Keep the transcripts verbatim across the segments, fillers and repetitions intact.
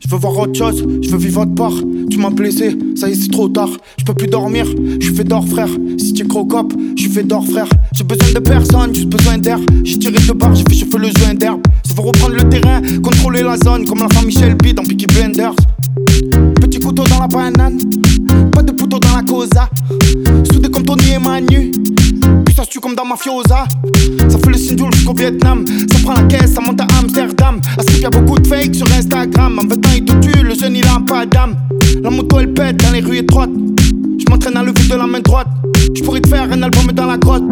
Je veux voir autre chose, je veux vivre autre part. Tu m'as blessé, ça y est c'est trop tard. Je peux plus dormir, je suis fait d'or frère. Si tu crocop, je suis fait d'or frère. J'ai besoin de personne, juste besoin d'air. J'ai tiré de barre, j'ai fait chauffer le joint d'herbe. Ça veut reprendre le terrain, contrôler la zone. Comme la famille Shelby dans Peaky Blinders. Petit couteau dans la banane, pas de couteau dans la cosa. Soudé comme Tony et Manu, puis ça se tue comme dans Mafiosa. Ça fait le signe jusqu'au Vietnam. Ça prend la caisse, ça monte à Amsterdam. À ce qu'il y a beaucoup de fake sur Instagram. En vingt ans il te tue, le jeune il a pas d'âme. La moto elle pète dans les rues étroites. Je m'entraîne à lever de la main droite. Je pourrais te faire un album dans la grotte.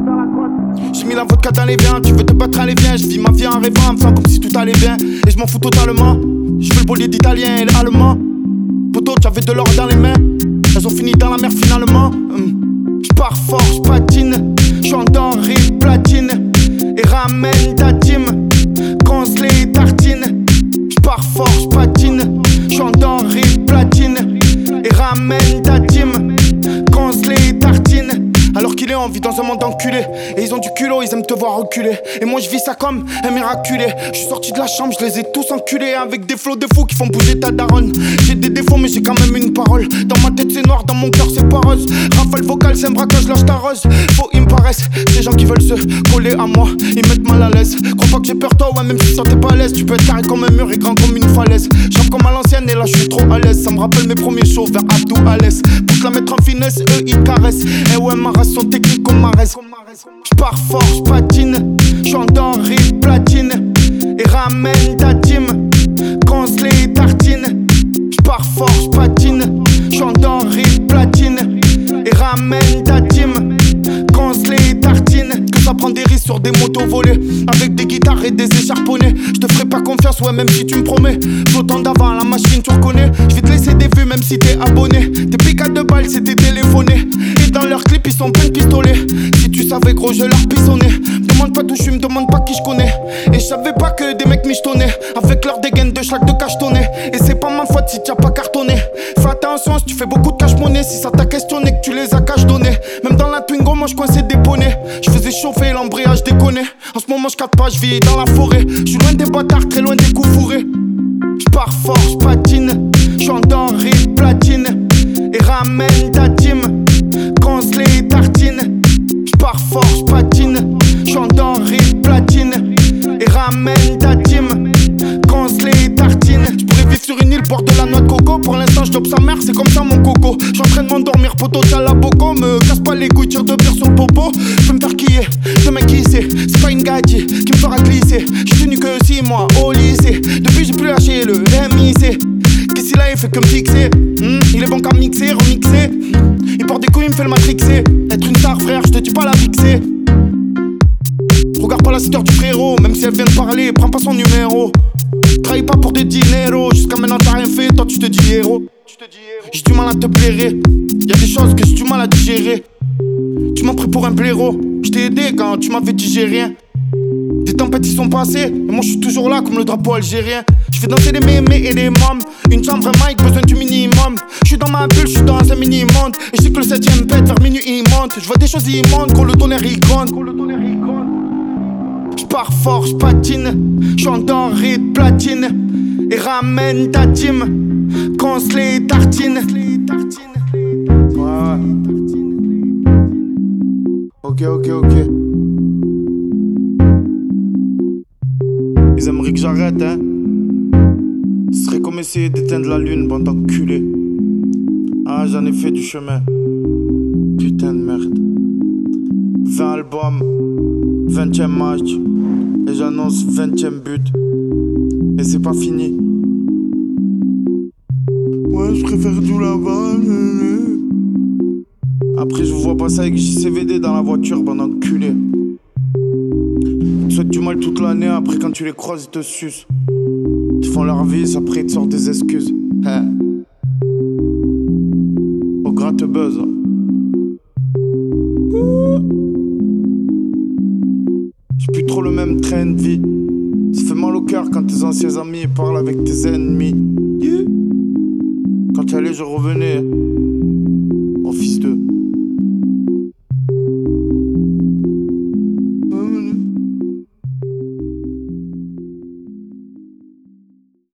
J'ai mis la vodka dans les viandes. Tu veux te battre, allez viens. Je vis ma vie en rêvant, en me faisant comme si tout allait bien. Et je m'en fous totalement. Je veux le bolide italien et l'allemand. Poto, j'avais de l'or dans les mains. Elles ont fini dans la mer finalement. hum. J'pars fort, j'patine. J'suis doré, platine. Et ramène ta team. Conce les tartines. J'pars fort, j'patine. J'suis doré, platine. Et ramène ta team. Conce les tartines. Alors qu'il est en vie dans un monde enculé. Et ils ont du culot, ils aiment te voir reculer. Et moi je vis ça comme un miraculé. Je suis sorti de la chambre, je les ai tous enculés. Avec des flots de fous qui font bouger ta daronne. J'ai des défauts mais j'ai quand même une parole. Dans ma tête c'est noir, dans mon cœur c'est pas rose. Rafale vocale, c'est un braquage, lâche ta rose. Faut ils me paraissent, ces gens qui veulent se coller à moi, ils mettent mal à l'aise. Crois pas que j'ai peur toi, ouais même si ça t'es pas à l'aise. Tu peux être carré comme un mur et grand comme une falaise. J'rappe comme à l'ancienne et là je suis trop à l'aise. Ça me rappelle mes premiers shows vers Abdou Alès. Pour te la mettre en finesse, eux ils caressent. Et ouais ma race sont techniques comme Marès. J'pars fort, j'patine. J'suis doré, platine. Et ramène ta team. Conce les tartines. J'pars fort, j'patine. J'suis doré, platine. Et ramène ta team. Conce les tartines. Que ça prend des risques sur des motos volées. Avec des guitares et des écharponnés. J'te ferai pas confiance, ouais même si tu me promets. Flottant d'avant la machine tu reconnais. J'vais te laisser des vues même si t'es abonné. Tes piquades de balles c'était téléphoné. Et dans leurs clips ils sont pleins de pistolets. Si tu savais gros je leur pissonnais. Me demande pas d'où je suis, me demande pas qui je connais. Et je savais pas que des mecs michetonnaient. Avec leur dégaine de schlack de cachetonné. Et c'est pas ma faute si t'as pas cartonné. Fais attention si tu fais beaucoup de cash monnaie. Si ça t'a questionné que tu les as cash donné. Même dans la Twingo moi je coincais des poneys. Je faisais chauffer l'embrayage déconné. En ce moment je capte pas, je vis dans la forêt. Je suis loin des bâtards, très loin des coups fourrés. J'pars fort, j'patine. J'suis doré, platine. Et ramène ta team. Conce les tartines. J'pars fort, j'patine. J'suis doré, platine. Et ramène ta team. Conce les tartines. J'pourrais vivre sur une île, boire de la noix de coco. Pour l'instant j'dope sa mère, c'est comme ça mon coco. J'suis en train de m'endormir, poto, t'as la boco. Me casse pas les couilles, tire de bière sur le popo. J'peux me faire quiller, ce mec qui c'est. C'est pas une gadget qui me fera glisser. J'ai tenu que six mois au lycée. Depuis j'ai plus lâché le M I C. Qu'est-ce qu'il a, il fait que me fixer. hmm, Il est bon qu'à mixer, remixer. Il porte des couilles, il me fait le matrixer. Être une star frère, je te dis pas la fixer. Regarde pas la sister du frérot. Même si elle vient de parler, prends pas son numéro. Trahis pas pour des dineros. Jusqu'à maintenant t'as rien fait, toi tu te dis héros. J'ai du mal à te blairer. Y'a des choses que j'ai du mal à digérer. Tu m'as pris pour un blaireau. J't'ai aidé quand tu m'avais dit j'ai rien. Des tempêtes ils sont passées, et moi je suis toujours là comme le drapeau algérien. Je fais danser les mémés et les mômes. Une chambre, un mic, besoin du minimum. Je suis dans ma bulle, je suis dans un mini-monde. Et je sais que le septième pète, vers minuit il monte. Je vois des choses immondes, quand le tonnerre il gronde. J'pars fort, j'patine. J'suis doré de platine. Et ramène ta team. Conce les tartines. Ouais. Ok, ok, ok. Ils aimeraient que j'arrête, hein. Ce serait comme essayer d'éteindre la lune, bande d'enculés. Ah, j'en ai fait du chemin. Putain de merde. vingt albums, vingtième match. Et j'annonce vingtième but. Et c'est pas fini. Ouais, je préfère du là-bas. Après, je vous vois passer avec J C V D dans la voiture, bande d'enculés. Ils te souhaitent du mal toute l'année, après quand tu les croises, ils te sucent. Ils font leur vie, après ils te sortent des excuses. Hein. Au gratte buzz. J'ai plus trop le même train de vie. Ça fait mal au cœur quand tes anciens amis parlent avec tes ennemis. Yeah. Quand tu allais, je revenais.